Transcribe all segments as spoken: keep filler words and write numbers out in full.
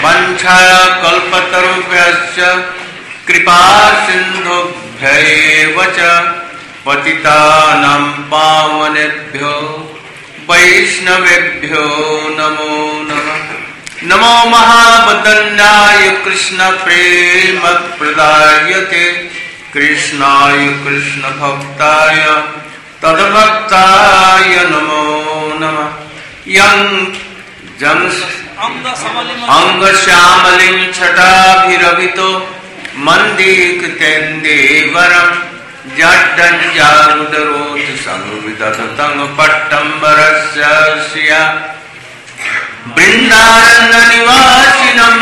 वंशा कल्पतरुभ्यश्च कृपा सिन्धुभ्यैव च पतितानां पावनेभ्यो वैष्णवेभ्यो नमो नमः। नमो महावदन्याय कृष्ण प्रेम प्रदायते कृष्णाय कृष्ण भक्ताय तद्भक्ताय नमो नमः। यं जं अंग श्यामलिं छटाभिरभितो मन्दीकृतेन्दीवरं जड्डञ्जारुदरोति संविदधतं पट्टम्बरस्य श्रिया वृन्दारण्यनिवासिनं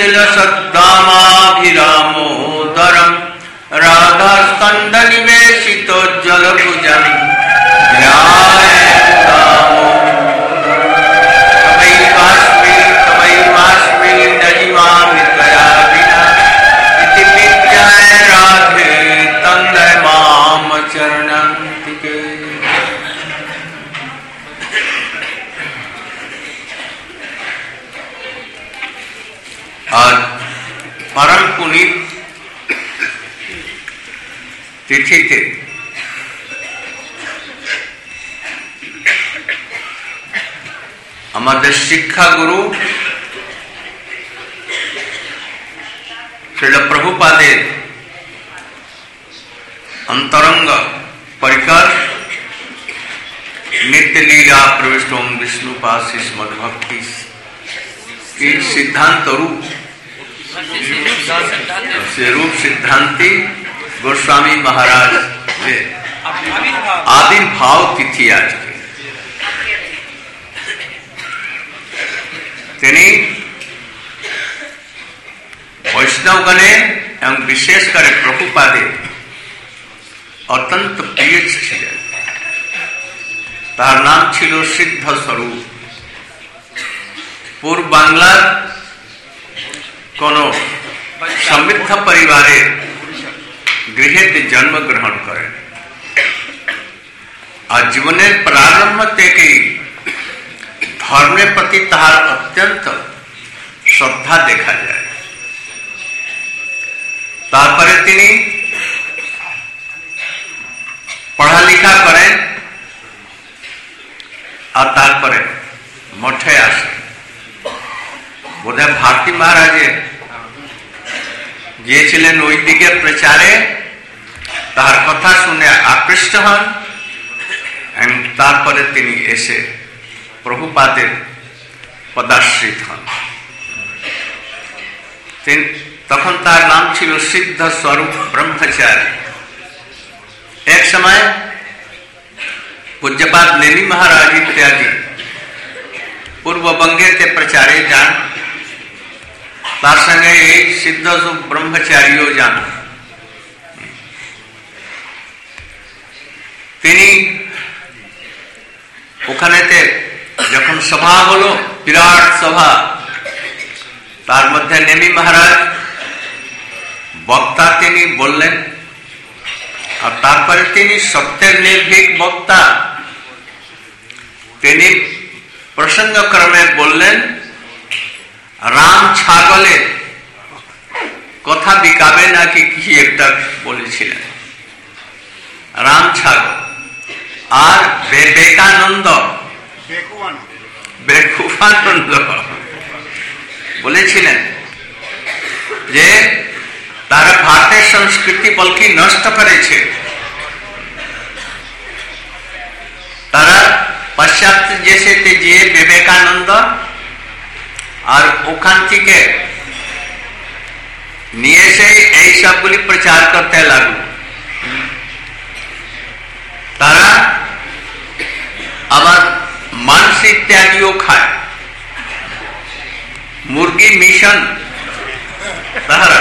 हृदिलसद्दामाभिरामोदरं राधास्कन्दनिवेशितोज्ज्वलभुजं ध्यायेत्तामोदरं तवैवास्मि न जीवामि त्वया विना इति विज्ञाय राधे तन्दै मां चरणान्तिके। आज परम पुनीत तिथि थे। हमारे शिक्षा गुरु श्रील प्रभुपादेर अंतरंग परिकर नित्य लीला प्रविष्ट ओम विष्णुपाशी मदभक्ति की सिद्धांत रूप से रूप सिद्धांति गोस्वामी महाराज के आविर्भाव तिथि आज के तेनी वैष्णव गणे एवं विशेष करे प्रभुपादे अत्यंत प्रिय छिलेन। तार नाम छिलो सिद्ध स्वरूप। पूर्व बांग्लार कोनो समृद्ध परिवारे गृहेते जन्म ग्रहण करें और जीवनेर प्रारंभ थेके धर्मेर प्रति तार अत्यंत श्रद्धा देखा जाए। तारपरे तिनी पढ़ा लिखा करें और तारपरे मठे आसे। बोधे भारती महाराजे গিয়েছিলেন ওই দিকে প্রচারে, তার কথা শুনে আকৃষ্ট হন এবং তারপরে তিনি এসে প্রভুপাদের পদাশ্রিত হন। তখন তার নাম ছিল সিদ্ধ স্বরূপ ব্রহ্মচারী। এক সময় पूज्यपाद नेमी महाराज इत्यादि पूर्व बंगेते प्रचारे जान तार संगे सिद्ध ब्रह्मचारियों जान তিনি ওখানেতে যখন সভা হলো, বিরাট সভা, তার মধ্যে নেমি মহারাজ বক্তা তিনি বললেন। আর তারপরে তিনি সত্যের নির্ভীক বক্তা, তিনি প্রসঙ্গক্রমে বললেন রাম ছাগলের কথা বিকাবে নাকি কি একটা বলেছিলেন। রাম ছাগল আর বিবেকানন্দ বেকুফানন্দ বলেছিলেন যে তারা ভারতের সংস্কৃতি বলকি নষ্ট করেছে। তারা পাশ্চাত্য দেশেতে যে বিবেকানন্দ আর ওখান থেকে নিয়ে এসে এই সবগুলি প্রচার করতে লাগলো। তারা আবার মাংস ইত্যাদিও খায়, মুরগি মিশন তাহারা।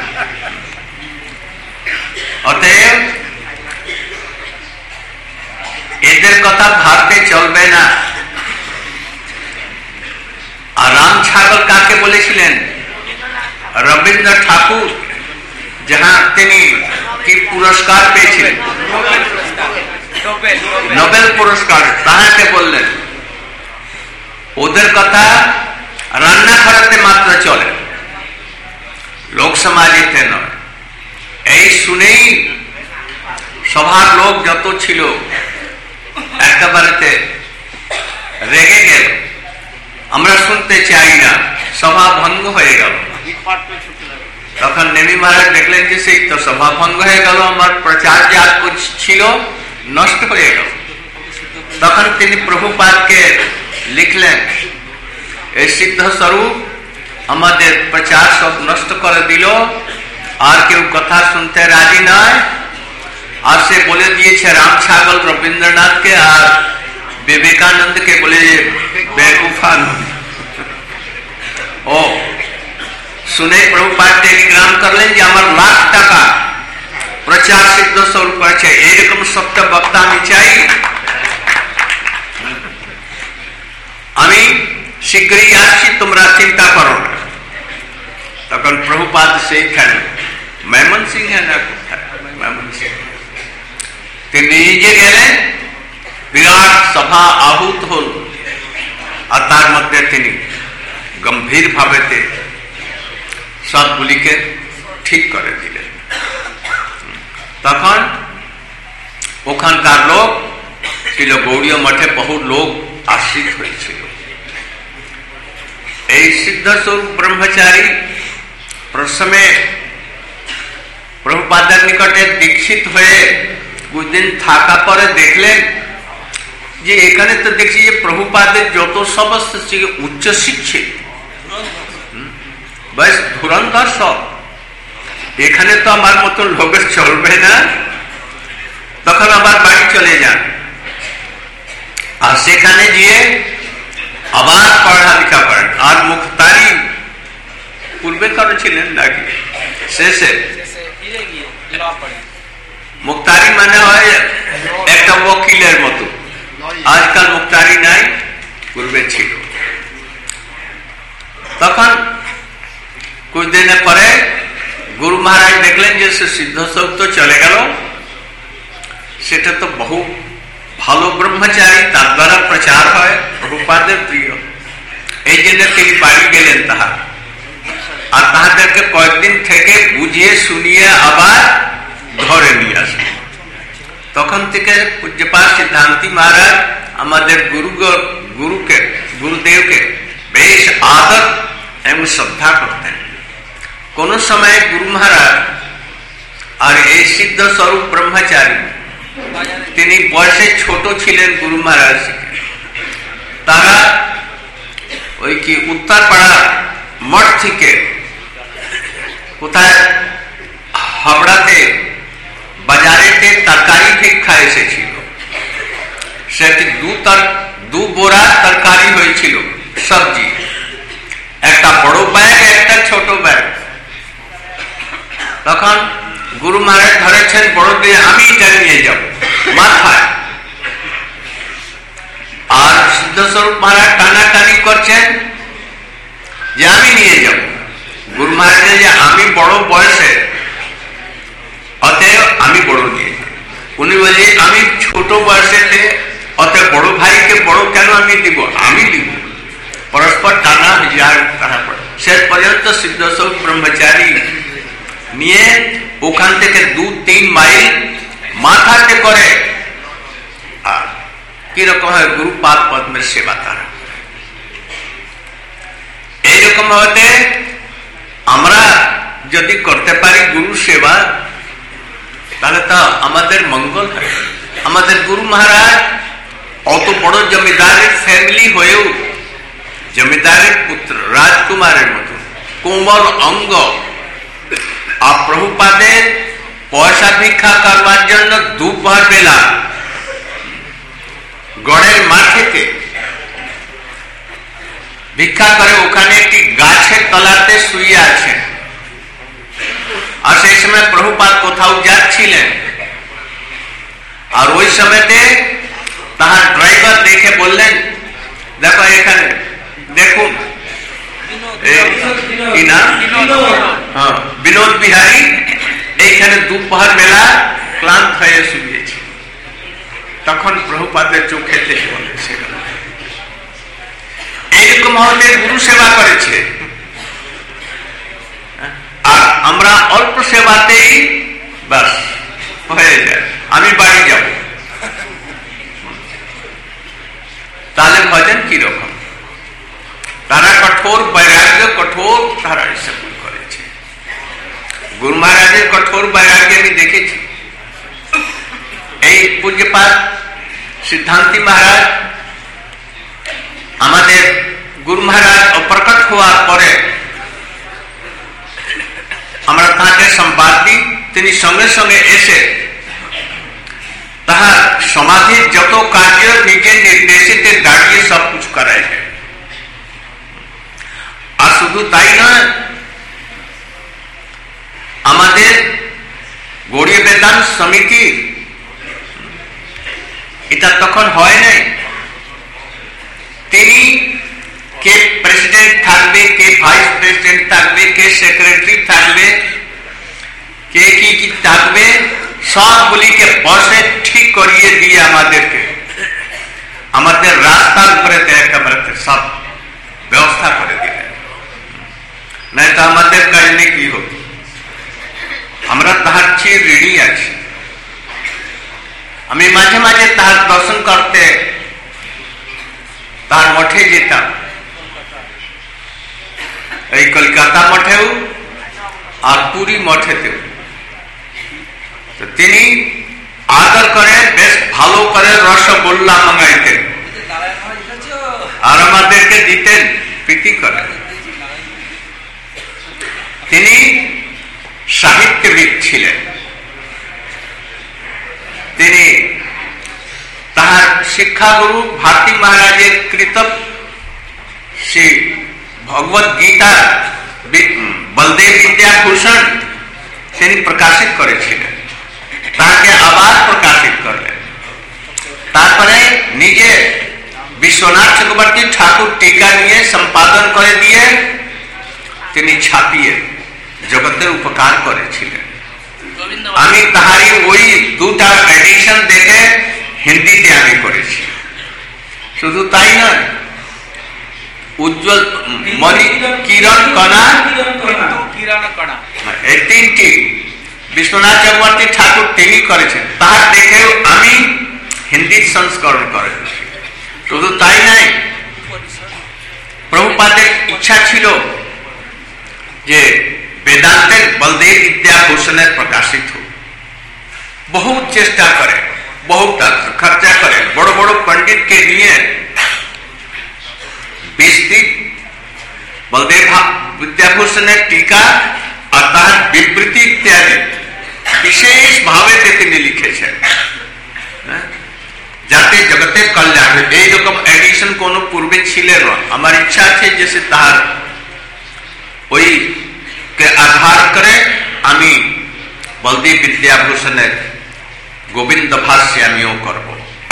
অতএব এদের কথা ভাবতে চলবে না। আর রাম ছাগল কাকে বলেছিলেন? রবীন্দ্র ঠাকুর, যাহা তিনি কি পুরস্কার পেয়েছিলেন, নোবেল পুরস্কার, তাহাকে বললেন। ওদের কথা রান্না করাতে মাত্র চলে, সমাজিতে নয়। এই শুনেই সভার লোক যত ছিল একেবারেতে রেগে গেল, আমরা শুনতে চাই না, সভা ভঙ্গ হয়ে গেল। তখন নেমি মহারাজ দেখলেন যে সেই তো সভা ভঙ্গ হয়ে গেল, আমার প্রচার যা ছিল নষ্ট হয়ে গেল। তখন তিনি প্রভুপাদকে লিখলেন, এই সিদ্ধ স্বরূপ আমাদের প্রচার সব নষ্ট করে দিল, আর কেউ কথা শুনতে রাজি নয়। আর সে বলে দিয়েছে রাম ছাগল রবীন্দ্রনাথকে আর বিবেকানন্দকে বলে বেকুফান। ও শুনে প্রভুপাদ টেলিগ্রাম করলেন যে আমার লাখ টাকা প্রচার সিদ্ধ স্বরূপ করেছে, এইরকম সত্য বক্তা আমি চাই, আমি শীঘ্রই আসছি, তোমরা চিন্তা করো না। তখন প্রভুপাদ সেইখানে মেমন সিং না কোথায়, মেমন সিং তিনি নিজে গেলেন, বিরাট সভা আহুত হল, আর তার মধ্যে তিনি গম্ভীর ভাবে সবগুলিকে ঠিক করে দিলেন। তখন ওখানকার লোক ছিল, গৌড়ীয় মঠে বহু লোক আশ্রিত হয়েছিল। এই সিদ্ধস্বরূপ ব্রহ্মচারী প্রথমে প্রভুপাদের নিকটে দীক্ষিত হয়ে কুছদিন থাকা পরে দেখলেন যে এখানে তো দেখছি যে প্রভুপাদের যত সমস্ত উচ্চ শিক্ষিত বেশ ধুরন্ধর সব, এখানে তো আমার মতো লোকের চলবে না। তখন আবার বাড়ি চলে যান, আর সেখানে গিয়ে আবার পড়ালেখা করেন। আর মুখতারি পূর্বে করেছিলেন নাকি শেষে? মুখতারি মানে হয় একটা ওকিলের মতো, আজকাল মুখতারি নাই, পূর্বে ছিল। তখন কুছদিনের পরে গুরু মহারাজ দেখলেন যে সে সিদ্ধ স্বরূপ তো চলে গেল, সেটা তো বহু ভালো ব্রহ্মচারী, তার দ্বারা প্রচার হয়, প্রভুপাদের প্রিয়। এই জন্য তিনি বাড়ি গেলেন তাহার, আর তাহাদেরকে কয়েকদিন থেকে বুঝিয়ে শুনিয়ে আবার ঘরে নিয়ে আসলেন। তখন থেকে পূজ্যপাদ সিদ্ধান্তি মহারাজ আমাদের গুরু গুরুকে গুরুদেবকে বেশ আদর এবং শ্রদ্ধা করতেন। কোন সময় গুরু মহারাজ আর এই সিদ্ধ স্বরূপ ব্রহ্মচারী, তিনি বয়সে ছোট ছিলেন গুরু মহারাজ, তারা ওই কি উত্তরপাড়া মঠ থেকে কোথায় হাবড়াতে বাজারেতে তরকারি ভিক্ষা এসেছিল। সেটি দু তর দু বোরা তরকারি হয়েছিল, সবজি, একটা বড় ব্যাগ, একটা ছোট ব্যাগ। তখন গুরু মহারাজ ধরেছেন বড় দিয়ে, আমি এটা নিয়ে যাব মাথায়, আর সিদ্ধস্বরূপ মহারাজ টানাটানি করছেন যে আমি নিয়ে যাব। গুরু মহারাজ যে আমি বড় বয়সে, অতএব আমি বড় নিয়ে যাব। উনি বলে আমি ছোট বয়সে, অতএব বড় ভাইকে বড় কেন আমি দিব, আমি দিব। পরস্পর টানা যায়। তারপর শেষ পর্যন্ত সিদ্ধস্বরূপ ব্রহ্মচারী নিয়ে ওখান থেকে দু তিন মাইল মাথাতে করে, আর কিরকম হয় গুরুপাদ পদ্মের সেবা তারা। এইরকম হতে আমরা যদি করতে পারি গুরু সেবা, তাহলে তা আমাদের মঙ্গল হয়। আমাদের গুরু মহারাজ অত বড় জমিদারের ফ্যামিলি হয়েও, জমিদারের পুত্র রাজকুমারের মতো কোমল অঙ্গ, আর প্রভুপাদের পয়সা ভিক্ষা করবার জন্য দুপুর বেলা গড়ের মাঠেতে ভিক্ষা করে ওখানে একটি গাছের তলাতে শুয়ে আছেন। আর সেই সময় প্রভুপাদ কোথাও যাচ্ছিলেন, আর ওই সময়তে তাহার ড্রাইভার দেখে বললেন, দেখো এখানে দেখুন, বিনোদ বিহারী এইখানে দুপুর বেলা ক্লান্ত হয়ে শুয়েছে। তখন প্রভুপাদের চোখে দেখে বলে, এইরকম হলে গুরু সেবা করেছে। আর আমরা অল্প সেবাতেই বাস হয়ে যায়, আমি বাড়ি যাব। তাহলে ভজন কি রকম? তারা কঠোর বৈরাগ্য, কঠোর তারা এসব করেছে। গুরু মহারাজের কঠোর বৈরাগ্য আমি দেখেছি। এই পূজ্যপাদ সিদ্ধান্তী মহারাজ আমাদের গুরু মহারাজ অপ্রকট হওয়ার পরে আমরা তাকে সংবাদ দিই, তিনি সঙ্গে সঙ্গে এসে তাহার সমাধির যত কার্য নিজের নির্দেশিতে দাঁড়িয়ে সব কিছু করায়। আর শুধু তাই নয়, আমাদের গৌড়ীয় বেদান্ত সমিতি এটা তখন হয় নাই। তিনি কে প্রেসিডেন্ট থাকবে, কে ভাইস প্রেসিডেন্ট থাকবে, কে সেক্রেটারি থাকবে, কে কি কি থাকবে, সবগুলিকে বসে ঠিক করিয়ে দিয়ে আমাদেরকে আমাদের রাস্তার উপরে একেবারে সব ব্যবস্থা করে দিলেন। নাই তো আমাদের কারণে কি হতো? আমরা তাহার চেয়ে ঋণী আছি। আমি মাঝে মাঝে তাহার দর্শন করতে তার মঠে যেতাম, এই কলকাতা মঠেও আর পুরী মঠেতেও। তিনি আদর করে বেশ ভালো করে রসগোল্লা মাঙাইতেন আর আমাদেরকে দিতেন প্রীতি করে। তিনি সাহিত্যবিদ ছিলেন। তিনি তাহার শিক্ষাগুরু ভারতী মহারাজের কৃত শ্রী ভগবত গীতা বলদেব বিদ্যাভূষণ তিনি প্রকাশিত করেছিলেন, তাকে আবার প্রকাশিত করলেন। তারপরে নিজে বিশ্বনাথ চক্রবর্তী ঠাকুর টিকা নিয়ে সম্পাদন করে দিয়ে তিনি ছাপিয়ে জগতের উপকার করেছিলেন। আমি তাহারি ওই দুটা এডিশন দেখে হিন্দিতে আমি করেছি। শুধু তাই নয়, উজ্জ্বল মণি কিরণ কণা, এই তিনটি বিশ্বনাথ চক্রবর্তী ঠাকুর তিনি করেছেন, তাহার দেখেও আমি হিন্দি সংস্করণ করেছি। শুধু তাই নাই, প্রভুপাদের ইচ্ছা ছিল যে বেদান্তের বলদেব বিদ্যাভূষণের প্রকাশিত হোক। বহু চেষ্টা করে, বহু খরচা করে, বড় বড় পণ্ডিতকে নিয়ে বিস্তৃত বলদেব বিদ্যাভূষণের টিকা আর তার বিবৃতি ইত্যাদি বিশেষ ভাবে তিনি লিখেছেন, যাতে জগতের কল্যাণ হয়। এইরকম এডিশন কোন পূর্বে ছিলেন না। আমার ইচ্ছা আছে যে তার ওই কে আধার করে আমি বলদেব বিদ্যাভূষণের গোবিন্দ ভাষ্য আমিও করব।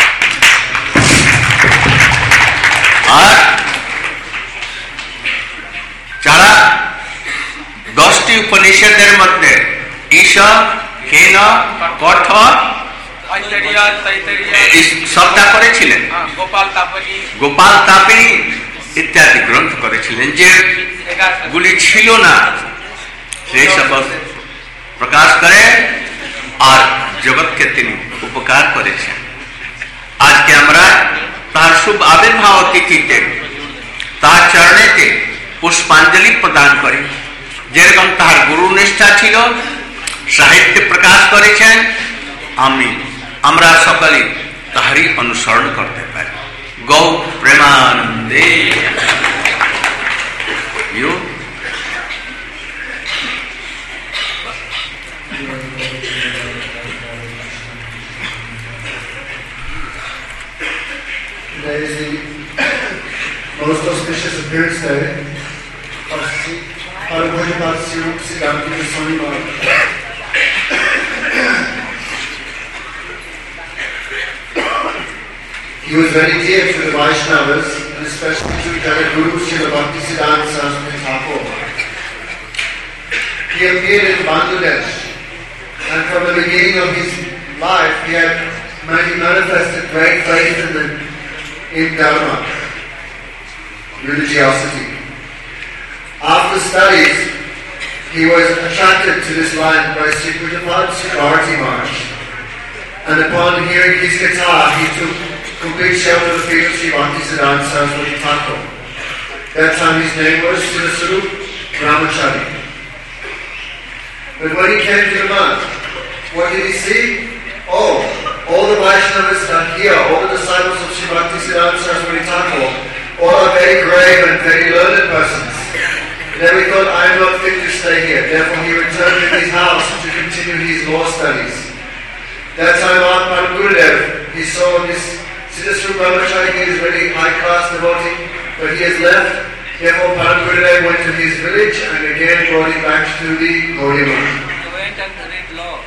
আর যারা দশটি উপনিষদের মধ্যে ঈশ, কেন, কঠ সবটা করেছিলেন, গোপাল তাপিনী ইত্যাদি গ্রন্থ করেছিলেন, যে গুলি ছিল না সেই সব প্রকাশ করে আর জগৎকে তিনি উপকার করেছেন। আজকে আমরা তার শুভ আবির্ভাব তিথিতে তার চরণেতে পুষ্পাঞ্জলি প্রদান করি। যেরকম তার গুরু নিষ্ঠা ছিল, সাহিত্য প্রকাশ করেছেন, আমি আমরা সকলে তাহারই অনুসরণ করতে পারি। গৌ প্রেমানন্দে। Today is the most auspicious appearance day of Parabhajapad Swarup Siddhanta Goswami Maharaj. He was very dear to the Vaishnavas, and especially to Jagaguru Srila Bhaktisiddhanta Saraswati Thakur. He appeared in Bangladesh, and from the beginning of his life, he had manifested great faith in the in Dharma, religiosity. After studies, he was attracted to this line by Sri Pujapad Bharati Maharaj. And upon hearing his guitar, he took complete shelter of the feet of Sri Bhaktisiddhanta Saraswati Thakur. That time his name was Siddhasarup Brahmachari. But when he came to the monk, what did he see? Oh, all the Vaishnavas are here, all the disciples of Sri Bhaktisiddhanta Saraswati Thakur, all are very grave and very learned persons. Then he thought, I am not fit to stay here. Therefore he returned to his house to continue his law studies. That time Mahatma Gurudev, he saw this Siddhasarup Brahmachari, he is very high class devotee, but he has left. Therefore Param Gurudev went to his village and again brought him back to the Gaudiya Math. He went and read law.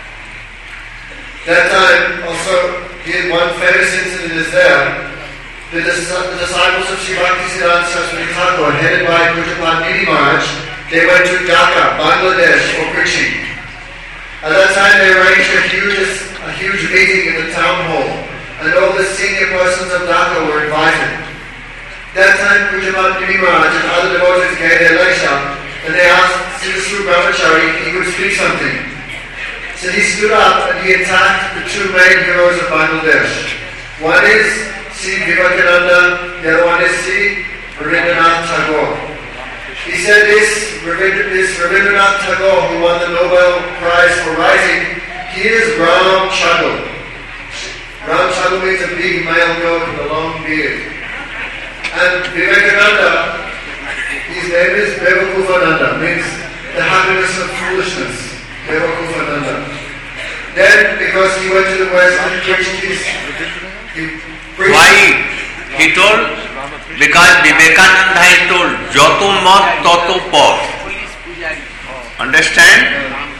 That time also, he, one famous incident is there. The, the disciples of Sri Bhaktisiddhanta Saraswati Thakur, headed by Pujapad Nidhi Maharaj, they went to Dhaka, Bangladesh for preaching. At that time they arranged a huge, a huge meeting in the town hall, and all the senior persons of Dhaka were invited. That time Pujapad Nidhi Maharaj and other devotees gave their lecture, and they asked Siddhasarup Brahmachari if he could speak something. So he stood up and he attacked the two main heroes of Bangladesh. One is Sri Vivekananda, the other one is Sri Rabindranath Tagore. He said this, this Rabindranath Tagore, who won the Nobel Prize for writing, he is Ram Chagul. Ram Chagul means a big male goat with a long beard. And Vivekananda, his name is Bevakufananda, means the happiness of foolishness. Bevakufananda. Then, because he went to the West and preached his... He preached. Why? He told, because Vivekananda has told, Joto mat toto por. Understand?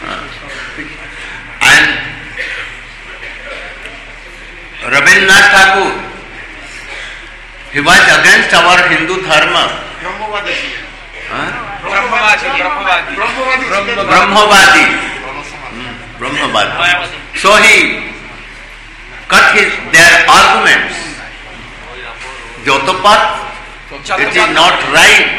And Rabindranath Tagore, he was against our Hindu dharma. Huh? Brahmavadi. Brahmavadi. So he cut his their arguments. Jotopat, it is not right.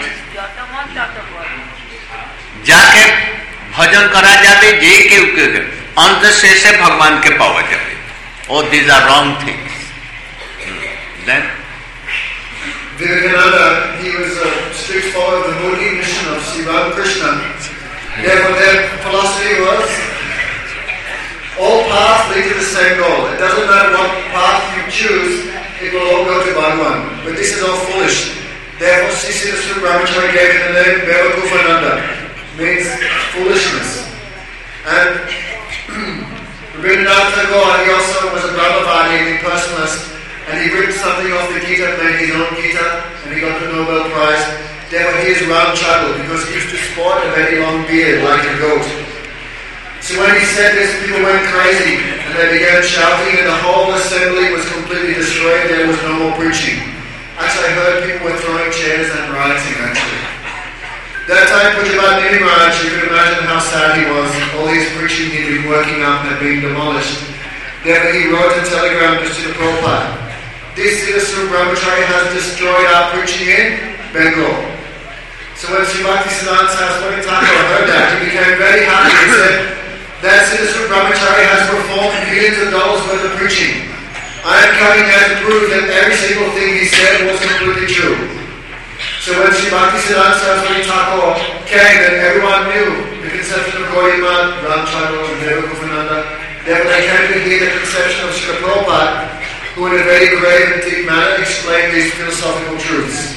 जाके भजन करा जाते जे के के अंत से से भगवान के पावा जाते. Oh, these are wrong things. Then Vivekananda, he was a strict follower of the Modi mission of Sri Ramakrishna. Therefore, their philosophy was all paths lead to the same goal. It doesn't matter what path you choose, it will all go to Bhagavan. But this is all foolish. Therefore, Sri Siddhasarup Brahmachari gave him the name Bevakufananda, means foolishness. And Rabindranath Tagore, he also was a Brahmavadi, an impersonalist, and he ripped something off the Gita, made his own Gita, and he got the Nobel Prize. Therefore, he is Ram Chagul, because he used to sport a very long beard like a goat. So when he said this, people went crazy, and they began shouting, and the whole assembly was completely destroyed. There was no more preaching. Actually, I heard people were throwing chairs and rioting, actually. That time, Pujapad Nidhi Maharaj, you can imagine how sad he was. All his preaching he'd been working up had been demolished. Therefore, he wrote a telegram to Srila Prabhupada. This Siddhasarup Brahmachari has destroyed our preaching in Bengal. So when Sri Bhaktisiddhanta Saraswati Thakur heard that, he became very happy. He said, that Siddhasarup Brahmachari has performed millions of dollars worth of preaching. I am coming here to prove that every single thing he said was completely true. So when Sri Bhaktisiddhanta Saraswati Thakur came and everyone knew the conception of Gaudiya Math, Ram Chagul and Bevakufananda, therefore they came to hear the conception of Srila Prabhupada, who in a very grave and deep manner explained these philosophical truths.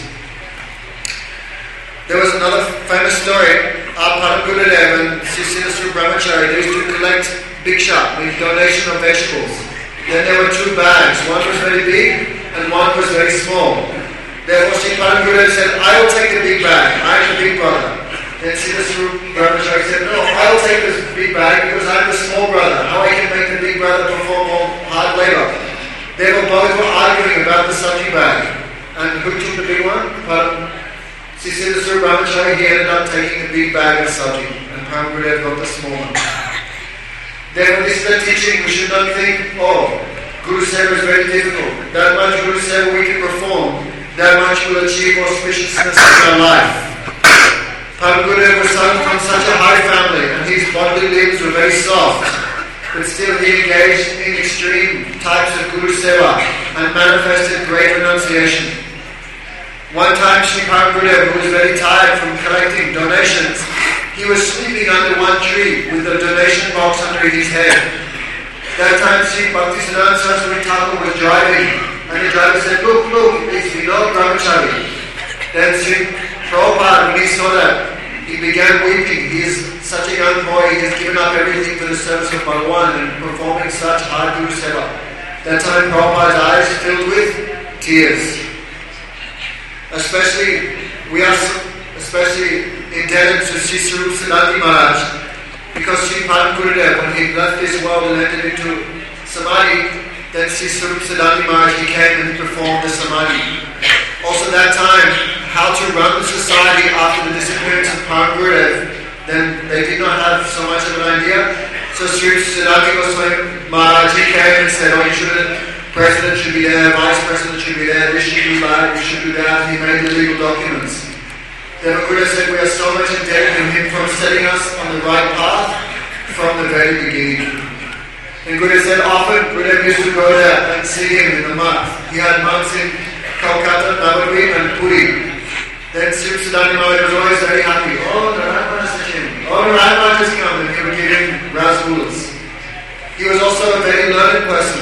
There was another famous story. Param Gurudev and Sri Siddhasarup Brahmachari, they used to collect bhiksha, means donation of vegetables. Then there were two bags. One was very big and one was very small. Therefore, Sri Param Gurudev said, I will take the big bag. I am the big brother. Then Siddhasarup Brahmachari said, no, I will take this big bag because I am the small brother. How I can make the big brother perform all hard labor? They were both were arguing about the sabji bag. And who took the big one? Param. Sri Siddhasarup Brahmachari, he ended up taking the big bag of sabji. And Param Gurudev got the small one. Therefore, this is the teaching. We should not think, oh, Guru Seva is very difficult. That much Guru Seva we can perform, that much will achieve auspiciousness in our life. Param Gurudev was son from such a high family and his bodily limbs were very soft, but still he engaged in extreme types of Guru Seva and manifested great renunciation. One time Sri Param Gurudev, who was very tired from collecting donations, he was sleeping under one tree with the donation box under his head. That time Sri Bhaktisiddhanta Saraswati Thakur was driving, and the driver said, "Look, look, it's Vinod Brahmachari." Then Sri Prabhupada, when he saw that, he began weeping. He is such a young boy, he has given up everything for the service of Bhagavan and performing such hard Guru Seva. That time Prabhupada's eyes filled with tears. Especially, we are especially indebted to Sri Swarup Siddhanti Maharaj, because Sri Param Gurudev, when he left this world and entered into Samadhi, then Sri Swarup Siddhanti Maharaj, he came and he performed the Samadhi. Also that time, how to run the society after the disappearance of Param Gurudev, then they did not have so much of an idea. So Sri Siddhanti Goswami Maharaj, he came and said, "Oh, you should, president should be there, vice president should be there, this should do that, you should do that." He made the legal documents. Then Gurudev said, we are so much indebted to him for setting us on the right path from the very beginning. And Gurudev said, often Gurudev used to go there and see him in the month. He had months in Kolkata, Navadvip and Puri. Then Sri Siddhanti Maharaj was always very happy. Oh, the Ramanuja has come. Oh, the Ramanuja has come. And he would give him rasgulas. He was also a very learned person.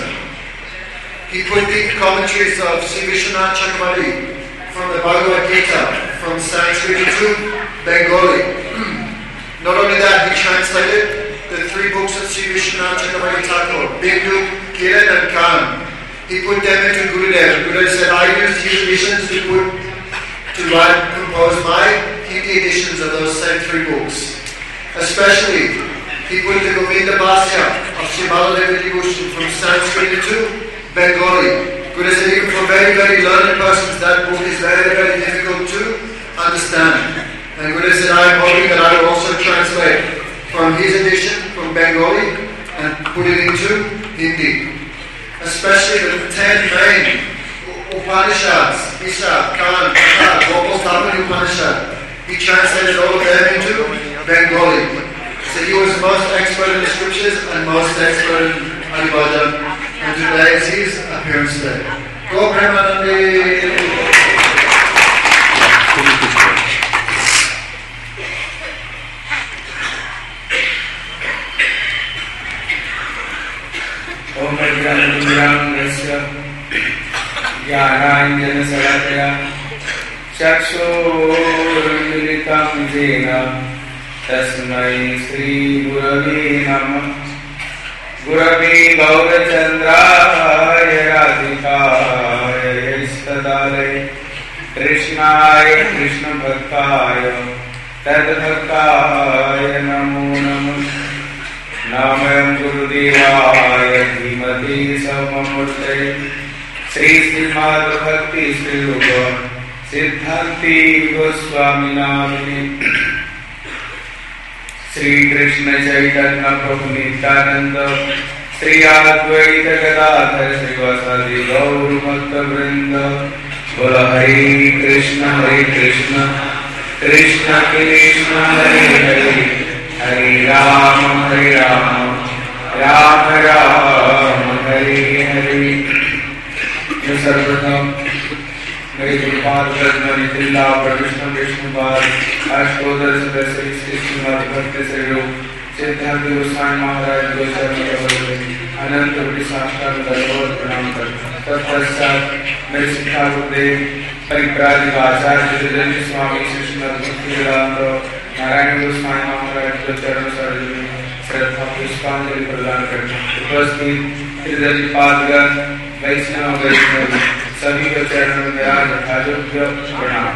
He put the commentaries of Sri Vishwanath Chakravarti from the Bhagavad Gita from Sanskrit to Bengali. Not only that, he translated the three books of Sri Vishwanath Chakravarti Thakur, Bindu, Kiran and Khan. He put them into Gurudev. Gurudev said, I used his editions to put to write, compose my Hindi editions of those same three books. Especially, he put the Govinda Bhasya of Sri Baladeva Vibhushan from Sanskrit to Bengali. Gurudev said, even for very, very learned persons, that book is very, very difficult to understand. And Gurudev said, I am hoping that I will also translate from his edition from Bengali and put it into Hindi. Especially the ten main Upanishads, Isha, Khan, Khan, Gopal Upanishad. He translated all of them into Bengali. So he was most expert in the scriptures and most expert in Haribhajan. And today is his appearance day. Go Brahmanandi! Om Ajnanandasya Jnananjana Chakshurmilitam Jena Tasmai Sri Gurave Namah Gurave Gaurachandraya Radhikaya Yastadale Krishnaya Krishna Bhaktaya Tadbhaktaya Namo Namah Namam Gurudevaya Dhimati Samamurte Sri Srimad Bhakti Sri Rupa Siddhanti Goswami Namini Sri Krishna Chaitanya Prabhu Nityananda Sri Advaita Gadadhar Srivasadi Gaur Bhakta Vrinda Bola Hare Krishna Hare Krishna Krishna Krishna Hare Hare Hare Rama Hare Rama Rama Rama Hare Hare. जो सर्वप्रथम मेरे गुरुपाद रत्न तिल्ला प्रविष्णु विष्णुपाद अष्टोदर सदस्य श्री श्रीमद भक्ति स्वरूप सिद्धांत गोस्वामी महाराज गोस्वामी अनंत कोटि साष्टांग दंडवत प्रणाम करता तत्पश्चात मेरे शिक्षा गुरुदेव परिव्राजक आचार्य जगदीश स्वामी श्री श्रीमद भक्ति वेदांत नारायण गोस्वामी महाराज के चरण सरोज में श्रद्धा पुष्पांजलि प्रदान करता उपस्थित हृदय पादगण वैष्णव वैष्णव सभी के चरणों में आज अयोग्य प्रणाम।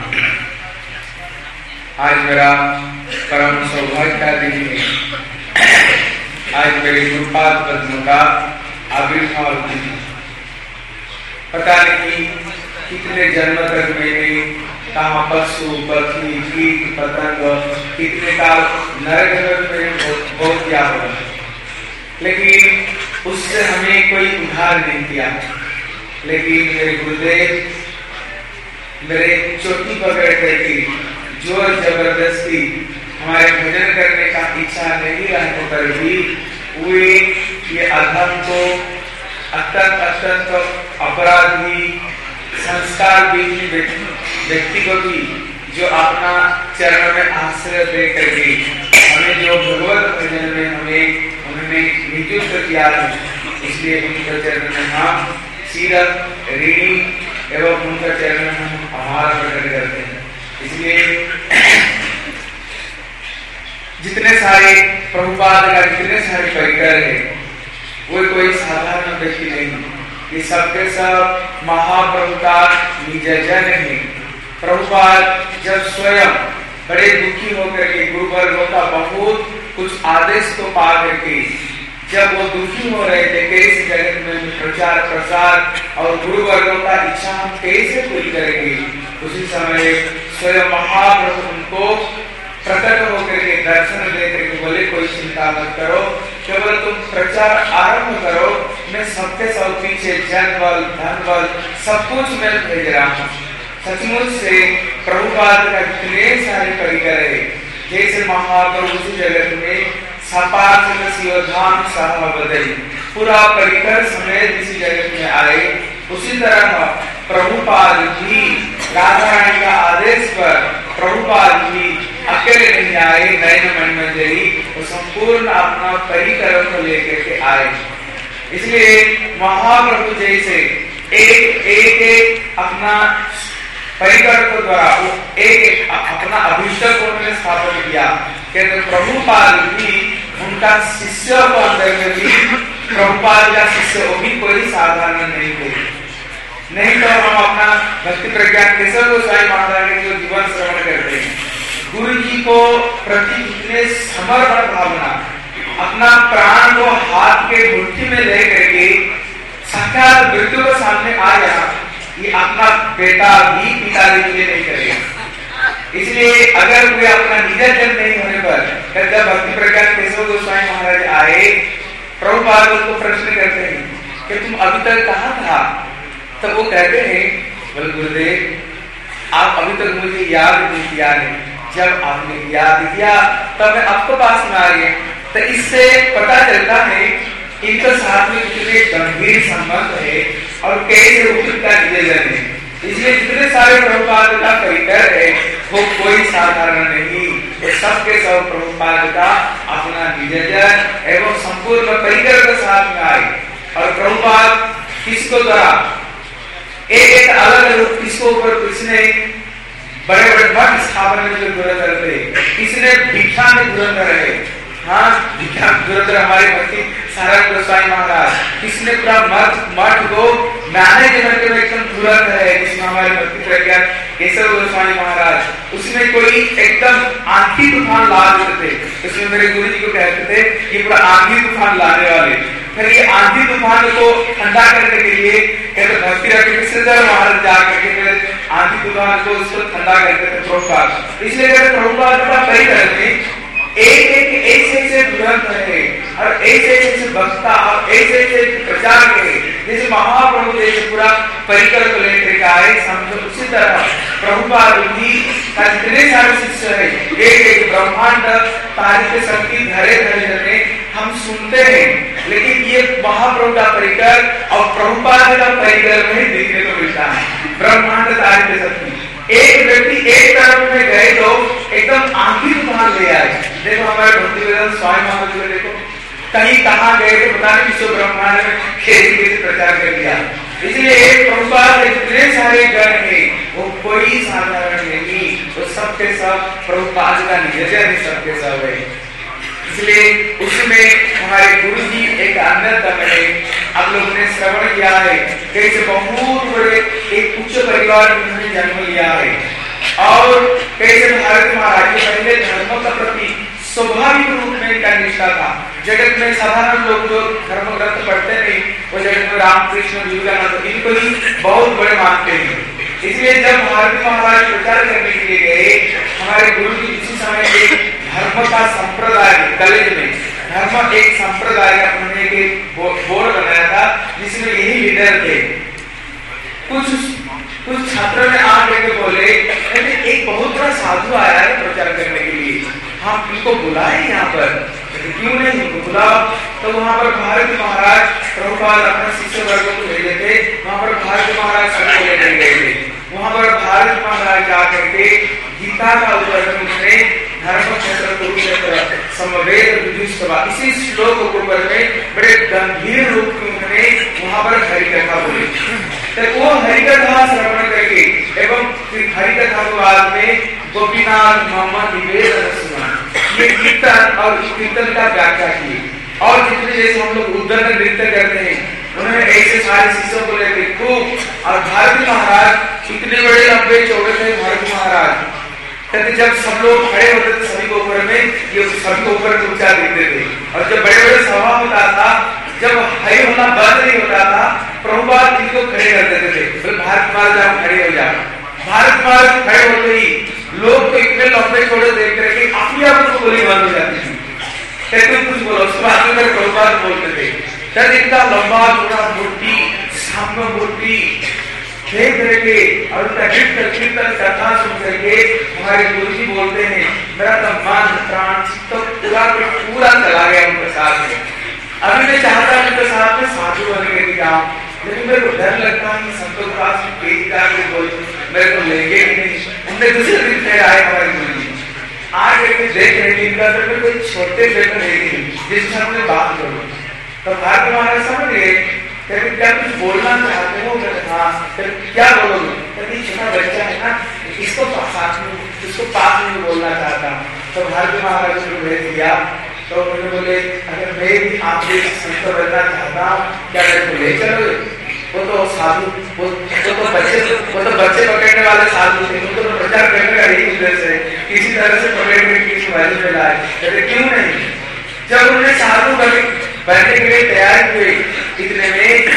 आज मेरा परम सौभाग्य दिन है। आज मेरे गुरुपाद पद्म का आविर्भाव दिन। पता नहीं कितने जन्म तक मैंने कहाँ पशु पक्षी कीट पतंग कितने का नरक में बहुत किया होगा, लेकिन उससे हमें कोई उद्धार नहीं किया। लेकिन मेरे गुरुदेव मेरे चोटी पकड़ करके जोर जबरदस्ती हमारे भजन करने का इच्छा नहीं रहने पर भी वे ये अधर्म को अत्यंत अत्यंत अपराधी संस्कार व्यक्ति को भी जो अपना चरण में आश्रय दे करके हमें जो भगवत भजन में हमें उन्होंने नियुक्त किया है, इसलिए उनका चरण में हम सीरत ऋणी एवं उनका चरण में हम आभार प्रकट करते हैं। इसलिए जितने सारे प्रभुपाद का जितने सारे परिकर है वो कोई साधारण व्यक्ति नहीं, ये सबके सब महाप्रभु का निज जन है। प्रभुपाद जब स्वयं बड़े दुखी होकर के गुरु वर्गों का बहुत कुछ आदेश को पा करके जब वो दुखी हो रहे थे कैसे जगत में प्रचार प्रसार और गुरु वर्गों का इच्छा हम कैसे पूरी करेंगे, उसी समय स्वयं महाप्रभु उनको प्रकट होकर के दर्शन दे करके बोले कोई चिंता मत करो, केवल तुम प्रचार आरंभ करो, मैं सबके सब पीछे जन बल धन बल सब कुछ मैं भेज रहा हूँ। सचमुच से प्रभुपाद का कितने सारे परिकर है, जैसे महाप्रभु उसी जगत में सपाट सियोधाम साह बदली पूरा परिकर समेत इसी जगत में आए, उसी तरह प्रभुपाद भी राधा रानी का आदेश पर प्रभुपाद भी अकेले नहीं आए, नयन मणिमंजरी वो संपूर्ण अपना परिकर को लेकर के आए। इसलिए महाप्रभु जैसे एक एक, एक अपना परिकर को द्वारा वो एक, एक अपना अभिष्ट को उन्होंने स्थापित किया, कहते प्रभुपाद भी उनका शिष्य को अंदर में भी प्रभुपाद का शिष्य वो भी कोई साधारण नहीं थे। नहीं तो हम अपना भक्ति प्रज्ञान केशव गोस्वामी महाराज के जो जीवन श्रवण करते हैं, गुरु जी को प्रति कितने समर्पण भावना, अपना प्राण को हाथ के मुट्ठी में ले करके साक्षात मृत्यु को सामने आ जाना, ये अपना बेटा भी पिता के लिए नहीं करेगा। इसलिए अगर वे अपना निज जन नहीं होने पर जब भक्ति प्रज्ञान केशव गोस्वामी महाराज आए, प्रभुपाद उनको प्रश्न करते हैं कि तुम अभी तक कहाँ था? तब तो वो कहते हैं बोले गुरुदेव आप अभी तक मुझे याद नहीं किया है, जब आपने याद किया तब मैं आपके पास में आ गया। तो इससे पता चलता है इनके साथ में कितने गंभीर संबंध है और कैसे उनका निवेदन है। इसलिए जितने सारे प्रभुपाद का परिकर है वो कोई साधारण नहीं, वो सबके सब प्रभुपाद का अपना निवेदन एवं संपूर्ण परिकर के साथ में आए। और प्रभुपाद किसको द्वारा एक एक अलग अलग किसको ऊपर किसने बड़े बड़े मठ स्थापना में जो दुरंत रहे, किसने भिक्षा में दुरंत रहे, हाँ भिक्षा दुरंत हमारे भक्ति सारण गोस्वामी महाराज, किसने पूरा मठ मठ को मैनेजमेंट में एकदम दुरंत है, जिसमें हमारे भक्ति प्रज्ञान केशव गोस्वामी महाराज, उसमें कोई एकदम आंधी तूफान ला देते थे। उसमें मेरे गुरु जी को कहते थे कि पूरा आंधी तूफान लाने वाले, फिर ये आंधी तूफान को ठंडा करने के लिए कहते भक्ति रखिए महाराज जाकर के फिर आंधी तूफान को उसको ठंडा करते थे प्रभुपाद। इसलिए कहते प्रभुपाद का परिकर में एक एक ऐसे ऐसे दुरंत है और ऐसे ऐसे वक्ता और ऐसे ऐसे प्रचार के जैसे महाप्रभु जैसे पूरा परिकर को लेकर के आए, समझो उसी तरह प्रभुपाद जी का जितने सारे शिष्य है, एक एक ब्रह्मांड तारीफ शक्ति धरे धरे धरे हम सुनते हैं, लेकिन ये महाप्रभु का परिकर और प्रभुपाद का परिकर में देखने को मिलता है। ब्रह्मांड तारीफ शक्ति एक व्यक्ति एक तरफ में गए तो एकदम आंधी तूफान ले आए। देखो हमारे भक्ति वेदांत स्वामी महाराज को देखो कहीं कहाँ गए थे पता नहीं, विश्व ब्रह्मांड में खेती खेती प्रचार कर दिया। इसलिए एक प्रभुपाद इतने सारे गण है वो कोई साधारण नहीं, वो सबके सब प्रभुपाद का निवेदन है, सबके सब है। इसलिए उसमें हमारे गुरु जी एक अन्यतम है। आप लोगों ने श्रवण किया है कैसे बहुत बड़े एक उच्च परिवार में उन्होंने जन्म लिया है और कैसे भारत महाराज के पहले धर्म का प्रति स्वाभाविक रूप में इनका निष्ठा था। जगत में साधारण लोग जो धर्म ग्रंथ पढ़ते नहीं, वो जगत में रामकृष्ण विवेकानंद इनको ही बहुत बड़े मानते हैं। इसलिए जब भारत महाराज प्रचार करने के लिए गए, हमारे गुरु जी इसी समय एक धर्म का संप्रदाय कॉलेज में धर्म एक संप्रदाय का उन्होंने एक बोर्ड बनाया था जिसमें यही लीडर थे। कुछ कुछ छात्रों ने आगे के बोले एक बहुत बड़ा साधु आया है प्रचार करने के लिए, हम इनको बुलाए यहाँ पर, क्यों नहीं बुलाओ। तो वहाँ पर भारत महाराज प्रभुपाद अपने शिष्य वर्गों को भेजे थे, वहाँ पर भारत महाराज सबको लेकर गए थे। वहाँ पर भारत महाराज जा करके गीता का उपवर्णन उन्होंने धर्म क्षेत्र कुरुक्षेत्र समवेद विदुषवा इसी श्लोक के ऊपर में बड़े गंभीर रूप में उन्होंने वहाँ पर हरिकथा बोली। तो वो हरिकथा श्रवण करके एवं हरिकथा के बाद में गोपीनाथ मोहम्मद निवेदन सुना, ये कीर्तन और कीर्तन का व्याख्या की। और जितने जैसे हम लोग उद्दंड नृत्य करते हैं, उन्होंने ऐसे सारे शिष्यों को लेकर खूब। और भारत महाराज इतने बड़े लंबे चौड़े थे भारत महाराज, कहते जब सब लोग खड़े होते थे सभी को ऊपर में, ये सभी को ऊपर ऊंचा दिखते थे। और जब बड़े बड़े सभा होता था, जब हरि होना बंद नहीं होता था, प्रभुपाद इनको खड़े कर देते थे, बोले भारत महाराज आप खड़े हो जाओ। भारत महाराज खड़े होते ही लोग तो इतने लंबे चौड़े देख करके अपने आप को गोली बंद हो जाती थी। कहते कुछ बोलो, उसके बाद में प्रभुपाद बोलते थे, तब इतना लंबा चौड़ा मूर्ति, सामने मूर्ति देख करके और उनका कीर्तन कीर्तन कथा सुन करके हमारे गुरु जी बोलते हैं, मेरा तो मन प्राण चित्त पूरा पूरा चला गया उनके साथ में। अभी मैं चाहता हूँ उनके साथ में साधु बन के जाऊँ, लेकिन मेरे को डर लगता है कि संतों के पास तेज जाके बोल मेरे को लेंगे ही नहीं। उनने दूसरे दिन फिर आए हमारे गुरु जी, आज एक देख रहे इनका तो कोई छोटे बेटे नहीं जिससे हमने बात करो। तो भारत महाराज समझ गए, कहते क्या कुछ बोलना चाहते हो? हाँ, क्या बोलोगे? कहते छोटा बच्चा है ना, इसको साथ में इसको पास में बोलना चाहता। तो भारत महाराज को भेज दिया। तो उन्होंने बोले अगर मैं भी आपसे संत बनना चाहता हूँ, क्या मेरे को ले चलोगे? वो तो साधु वो, वो तो बच्चे वो तो बच्चे पकड़ने वाले साधु थे, उनको तो प्रचार करने का यही उद्देश्य है, किसी तरह से पकड़ के किसी वैल्यू में लाए। कहते क्यों नहीं? जब उन्होंने साधु बनने के लिए तैयार हुए, इतने में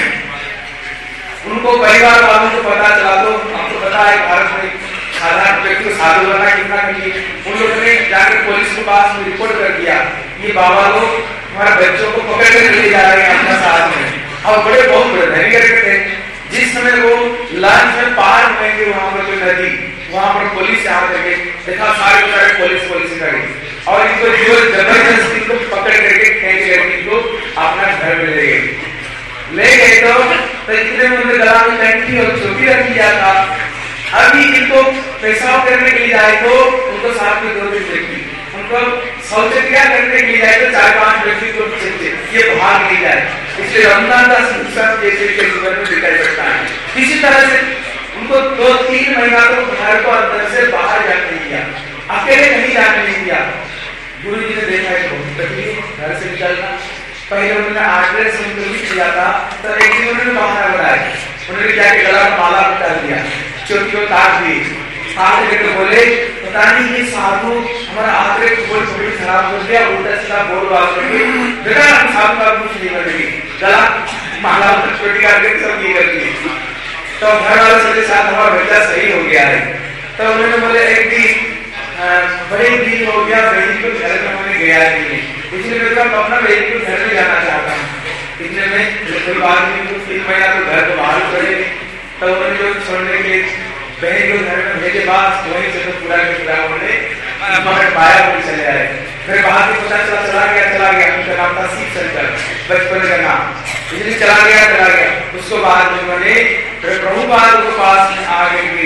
उनको परिवार वालों को पता चला। तो आपको पता है भारत में साधारण व्यक्ति को साधु बनना कितना कठिन। उन लोगों ने जाकर पुलिस के पास में रिपोर्ट कर दिया, ये बाबा लोग हमारे बच्चों को पकड़ कर ले जा रहे हैं अपना साथ में। और बड़े बहुत बड़े धैर्य करते थे। जिस समय वो लंच में पार हुएंगे वहां पर कोई नदी, वहां पर पुलिस आ करके देखा, सारे सारे पुलिस पुलिस खड़ी और इनको जो जबरदस्ती को पकड़ करके खींच करके इनको अपना घर में ले गए ले गए तो, तो इतने में उन्हें गला में कंठी और चोटी रख दिया था। अभी इनको पेशाब करने के लिए जाए तो उनको साथ में दो तीन व्यक्ति, उनको शौचक्रिया करने के लिए जाए तो चार पांच व्यक्ति को ये भाग नहीं जाए। इसलिए रमजान दास जैसे के जीवन में दिखाई पड़ता है। इसी तरह से उनको दो तीन महीना तो घर को अंदर से बाहर जाने नहीं दिया, अकेले कहीं जाने नहीं दिया। गुरु जी ने देखा है बहुत तकलीफ घर से निकलना। पहले उन्होंने आश्रय से किया था, तो एक दिन उन्होंने बहाना बनाया, उन्होंने क्या गला में माला बता दिया, चोटी को काट दी, काट करके बोले पता नहीं ये साधु हमारा आश्रय को बोल थोड़ी खराब कर दिया, उल्टा सीधा बोल बात करके बेटा हम साधु का कुछ नहीं करेंगे, गला माला चोटी काट के सब ये कर दिए। तो घर वाले के साथ हमारा बच्चा सही हो गया है। तो उन्होंने बोले एक दिन बड़े दिन हो गया, बहन को घर में मैंने गया नहीं, इसलिए मैं अपना बहन को घर में जाना चाहता हूँ। इतने में कोई बात नहीं, कुछ तीन महीना तो घर को बाहर पड़े। तो उन्होंने जो छोड़ने के लिए बहन को घर में भेजे, बाद वहीं से तो पूरा के पूरा उन्होंने पाया वो चले आए। फिर बाहर से पता चला चला गया चला गया उनका नाम था शिव शंकर, बचपन का नाम, इसलिए चला गया चला गया। उसको बाद में उन्होंने प्रभुपाद के पास में आ गई,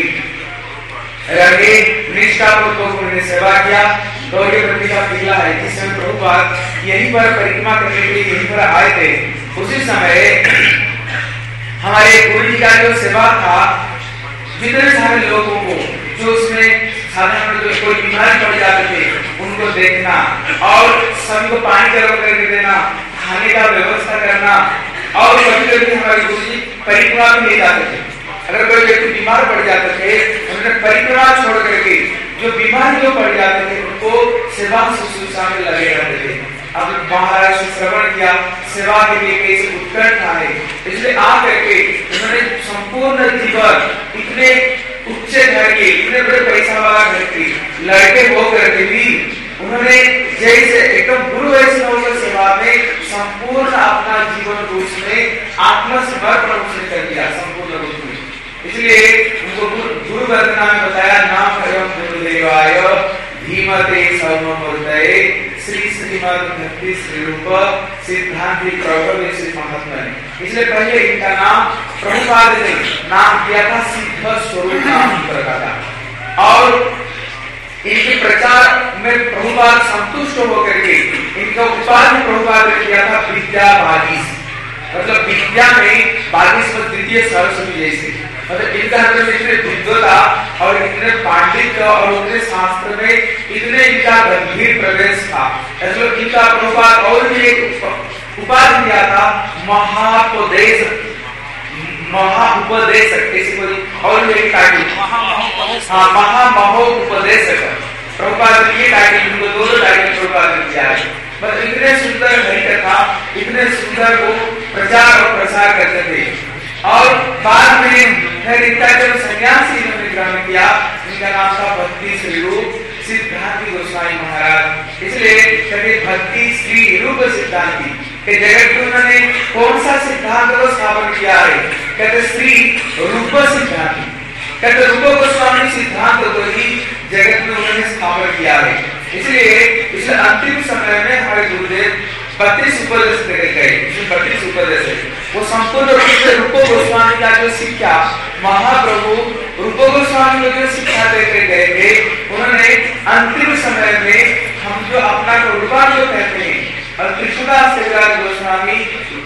रहे निष्ठापूर्वक उन्होंने सेवा किया। गौरी प्रति का किला है जिसमें प्रभुपाद यहीं पर परिक्रमा करने के लिए यहीं पर आए थे। उसी समय हमारे गुरु जी का जो सेवा था, जितने सारे लोगों को जो उसमें साधारण जो कोई बीमारी पड़ जाते थे उनको देखना और सभी को पानी गर्म करके देना, खाने का व्यवस्था करना। और कभी कभी हमारे गुरु जी परिक्रमा भी नहीं जाते थे। अगर कोई व्यक्ति बीमार पड़ जाते थे, उन्होंने परिक्रमा छोड़ करके जो बीमार जो पड़ जाते थे उनको सेवा शुश्रूषा में लगे रहते थे। अब महाराज से श्रवण किया, सेवा के लिए कैसे उत्कंठा है, इसलिए आ करके उन्होंने संपूर्ण जीवन इतने उच्च घर के, इतने बड़े पैसा वाला घर के लड़के होकर के भी उन्होंने जैसे एकदम गुरु वैष्णव की सेवा में संपूर्ण अपना जीवन रूप में आत्मसमर्पण कर दिया संपूर्ण रूप में। इसलिए गुरु वंदना में बताया नाम एवं गुरुदेवाय धीमते सर्वमूर्तये श्री श्रीमद भक्ति श्री रूप सिद्धांति प्रभु श्री महात्मा ने। इसलिए पहले इनका नाम प्रभुपाद ने नाम दिया था सिद्ध स्वरूप नाम रखा था और इनके प्रचार में प्रभुपाद संतुष्ट होकर के इनका उपाधि प्रभुपाद ने किया था विद्या बागीस, मतलब विद्या में बागीस में द्वितीय सरस्वती जैसे, मतलब इनका अंदर इतने विद्वता और इतने पांडित्य और उतने शास्त्र में इतने इनका गंभीर प्रवेश था, मतलब इनका प्रभुपाद और भी एक उपाधि दिया था महापदेश, महाउपदेशक, ऐसी कोई और भी एक टाइटल, हाँ महामहोपदेशक। प्रभुपाद ने ये टाइटल, इनको दोनों टाइटल प्रभुपाद ने दिया है। मतलब इतने सुंदर हरि कथा, इतने सुंदर वो प्रचार और प्रसार करते थे। और बाद में फिर इनका जब सन्यासी इन्होंने ग्रहण किया, इनका नाम था भक्ति श्री रूप सिद्धांति गोस्वामी महाराज। इसलिए कहते भक्ति श्री रूप सिद्धांति के जगत में उन्होंने कौन सा सिद्धांत को स्थापन किया है? कहते श्री रूप सिद्धांति, कहते रूप गोस्वामी सिद्धांत को ही जगत में उन्होंने स्थापन किया है। इसलिए इसलिए अंतिम समय में हमारे गुरुदेव बत्तीस उपदेश दे गए, बत्तीस उपदेश है वो संपूर्ण रूप से रूप गोस्वामी का जो शिक्षा महाप्रभु रूप गोस्वामी को जो शिक्षा देते गए थे, उन्होंने अंतिम समय में हम जो अपना रूपा जो कहते हैं और कृष्णदास कविराज गोस्वामी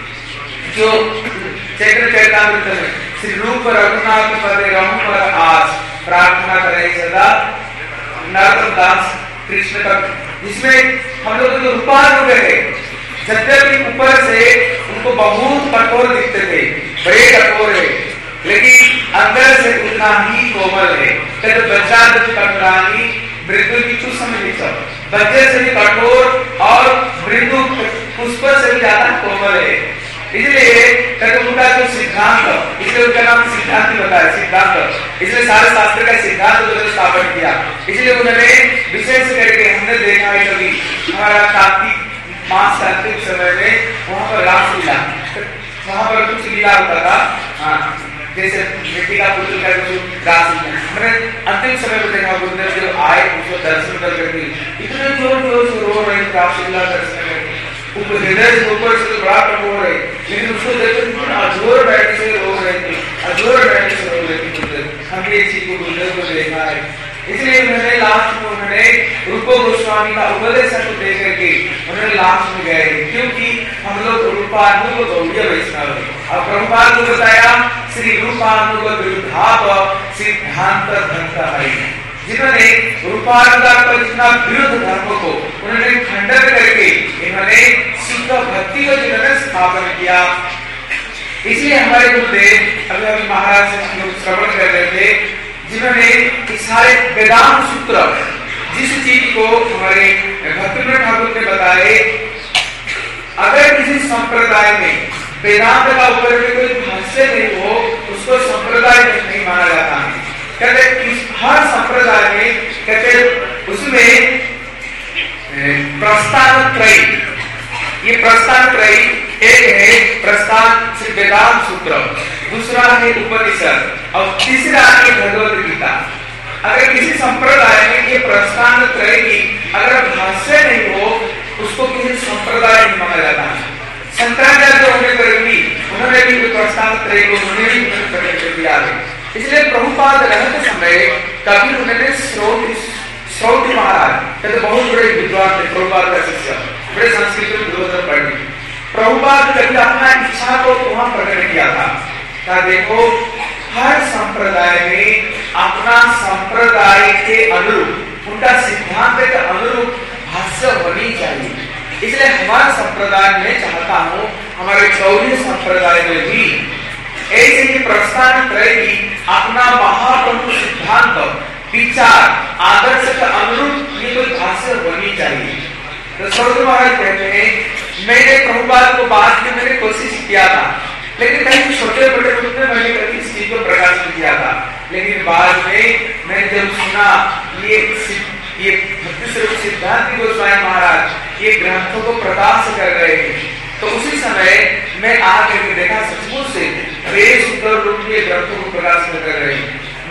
जो चैत्र चैतामृत में श्री रूप रघुनाथ पदे रहूं पर आज प्रार्थना करें सदा नरोत्तम दास कृष्ण का, जिसमें हम लोग जो रूपा हो गए यद्यपि ऊपर से उनको बहुत कठोर दिखते थे, बड़े कठोर है, लेकिन अंदर से उतना ही कोमल है। कहते बच्चा कठोरानी मृदु की कुछ समझ नहीं सब, बच्चे से भी कठोर और मृदु पुष्प से भी ज्यादा कोमल है। इसलिए कहते उनका जो सिद्धांत, इसलिए उनका नाम सिद्धांत बताया, सिद्धांत, इसलिए सारे शास्त्र का सिद्धांत उन्होंने स्थापन किया। इसलिए उन्होंने विशेष करके हमने देखा है कभी हमारा कार्तिक मास अंतिम समय में वहां पर रासलीला, वहां पर कुछ लीला होता था, हाँ जैसे मिट्टी का पुतल का कुछ रासलीला, मैंने अंतिम समय में देखा गुरुदेव जब आए उसको दर्शन कर करके इतने जोर जोर से रो रहे रासलीला दर्शन करके, ऊपर हृदय से ऊपर से बड़ा कठोर है, लेकिन उसको देखकर इतना अजोर बैठने से रो रहे थे, अजोर बैठने से रो रहे थे गुरुदेव। हमने इस चीज को गुरुदेव को देखा है। इसलिए उन्होंने लास्ट में उन्होंने रूप गोस्वामी का उपदेश को दे करके उन्होंने लास्ट में गए, क्योंकि हम लोग रूपानुग गौड़ीय वैष्णव है। और प्रभुपाद को बताया श्री रूपानुग विरुद्धाप सिद्धांत धर्म है, जिन्होंने रूपानुगा पर जितना विरुद्ध धर्म को उन्होंने खंडन करके इन्होंने शुद्ध भक्ति को जिन्होंने स्थापन किया। इसलिए हमारे गुरुदेव अभी अभी महाराज से हम लोग श्रवण कर रहे थे, जिन्होंने सारे वेदांत सूत्र जिस चीज को हमारे भक्तिविनोद ठाकुर ने बताए, अगर किसी संप्रदाय में वेदांत का ऊपर में कोई भाष्य नहीं हो उसको संप्रदाय नहीं माना जाता है। कहते हर संप्रदाय में कहते उसमें प्रस्थान त्रयी, ये प्रस्थान त्रयी, एक है प्रस्थान श्री वेदांत सूत्र, दूसरा है उपनिषद और तीसरा है भगवद गीता। अगर किसी संप्रदाय में ये प्रस्थान त्रय की अगर भाष्य नहीं हो उसको किसी संप्रदाय नहीं माना जाता है। शंकराचार्य होने पर भी उन्होंने भी प्रस्थान त्रय को उन्होंने भी प्रकट कर दिया है। इसलिए प्रभुपाद रहते समय कभी उन्होंने श्रोत श्रोत महाराज कहते बहुत बड़े विद्वान थे, प्रभुपाद का शिष्य, बड़े संस्कृत में विरोध पढ़ी। प्रभुपाद कभी अपना इच्छा को वहां प्रकट किया था, क्या देखो हर संप्रदाय में अपना संप्रदाय के अनुरूप उनका सिद्धांत के अनुरूप भाष्य होनी चाहिए। इसलिए हमारा संप्रदाय में चाहता हूँ हमारे गौड़ीय संप्रदाय में भी ऐसे ही प्रस्थान त्रय की अपना महाप्रभु सिद्धांत विचार आदर्श के अनुरूप ये कोई भाष्य होनी चाहिए। तो स्वरूप महाराज कहते हैं मैंने प्रभुपाद को बाद में मैंने कोशिश किया था, लेकिन कहीं छोटे बड़े रूप में मैंने कभी इस चीज को प्रकाशित किया था, लेकिन बाद में मैं जब सुना ये ये भक्ति स्वरूप सिद्धांत गोस्वामी महाराज ये ग्रंथों को प्रकाश कर रहे हैं, तो उसी समय मैं आकर के देखा सचमुच से वे सुंदर रूप में ग्रंथों को प्रकाश कर रहे हैं।